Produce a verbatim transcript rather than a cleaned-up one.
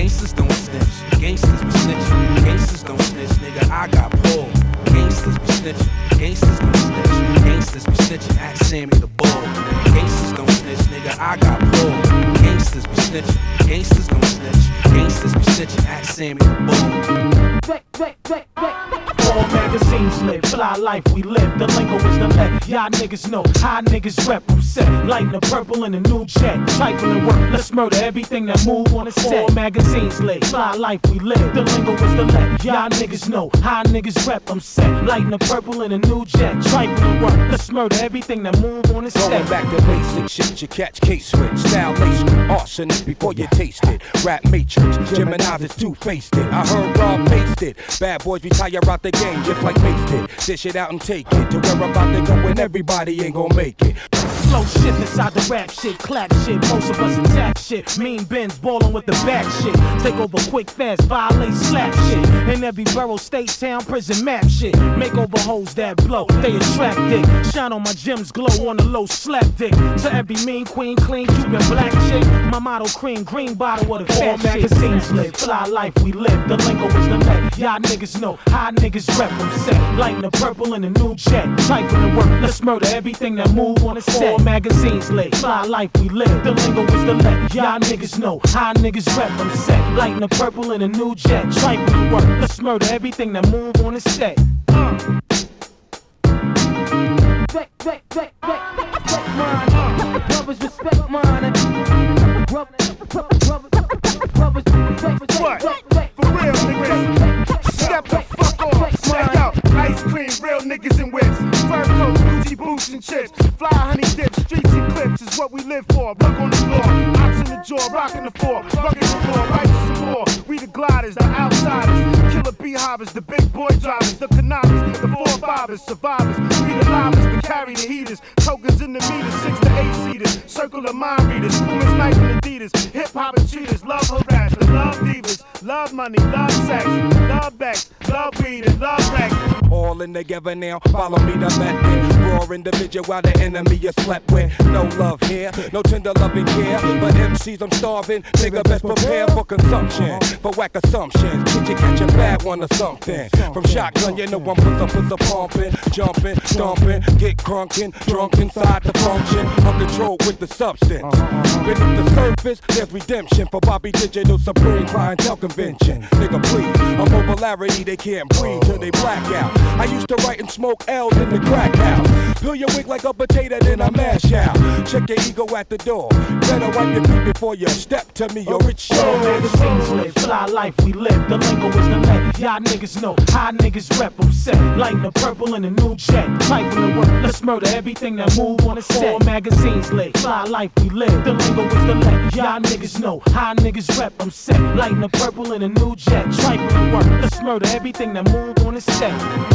Gangsters don't snitch, gangsters be snitching. Gangsters don't snitch, nigga, I got pulled. Gangsters be snitching, gangsters don't snitch. Gangsters be snitching at Sammy the Bull. Gangsters don't snitch, nigga, I got pulled. Gangsters be snitching, gangsters don't snitch. Gangsters be snitching at Sammy the Bull. All magazines lit, fly life we live. The lingo is the let y'all niggas know. High niggas rep, I'm set. Lighting the purple in a new jet. Trifling work, let's murder everything that move on the set. All magazines lit, fly life we live. The lingo is the let y'all niggas know. High niggas rep, I'm set. Lighting the purple in a new jet. Trifling work, let's murder everything that move on the set. Going back to basic shit, you catch case switch. Style lace with arsenic before you taste it. Rap matrix, Gemini's is two-faced it. I heard Rob faced it. Bad boys retire out the game just like Mace did. Dish it out and take it to where I'm about to go and everybody ain't gon' make it. Slow shit inside the rap shit, clap shit, most of us attack shit. Mean Benz ballin' with the back shit. Take over quick, fast, violate, slap shit. In every borough, state, town, prison, map shit. Make over hoes that blow, they attract dick. Shine on my gems, glow on the low, slap dick. To every mean queen, clean, Cuban black chick. My motto cream, green bottle of the fat shit. Magazines lit, fly life we live. The lingo is the let y'all niggas know. High niggas rep them set. Lighting the purple in a new jet. Trifling work, let's murder everything that move on the set. All magazines lit, fly life we live. The lingo is the let y'all niggas know. High niggas rep them set. Lighting the purple in a new jet. Trifling work, let's murder everything that move on the set. Uh. Respect, respect, respect, respect mine. Brothers respect mine. Brothers, brothers, brothers, respect, what? For real niggas. Step the fuck off. Check out ice cream, real niggas in whips. Fur coats, Gucci boots and chips. Fly honey dips, streets and clips is what we live for. Work on the floor, ox in the jaw, rocking the floor. Rugged the floor, righteous some more. We the gliders, the outsiders. Killer beehives, the big boy drivers. The cananas, the four fivers, survivors. We the livers, the carry the heaters. Tokens in the meters, six to eight seaters. Circle of mind readers, women's nice and Adidas. Hip hop and cheaters, love harassers, love divas. Love money, love sex, love backs, love weed and love racks. All in together now, follow me to method. Raw individual while the enemy is slept with. No love here, no tender loving care. But M Cs I'm starving, nigga best prepare for consumption. For whack assumptions, did you catch a bad one or something? From shotgun, you know I'm put up with the pumping, jumping, stomping, get crunking, drunk inside the function. I'm controlled with the substance. Beneath the surface, there's redemption for Bobby Digital Supreme Clientele Convention. Nigga, please, a popularity they can't breathe till they black out. I used to write and smoke L's in the crack house. Peel your wig like a potato, then I mash out. Check your ego at the door. Better wipe your feet before you step to me, or it's All show. magazines lit, fly life we live. The lingo is the let y'all niggas know. High niggas rep them set. Lighting the purple in a new jet. Trifling work, let's murder everything that move on the set. All magazines lit, fly life we live. The lingo is the let y'all niggas know. High niggas rep them set. Lighting the purple in a new jet. Trifling work, let's murder everything that move on the set.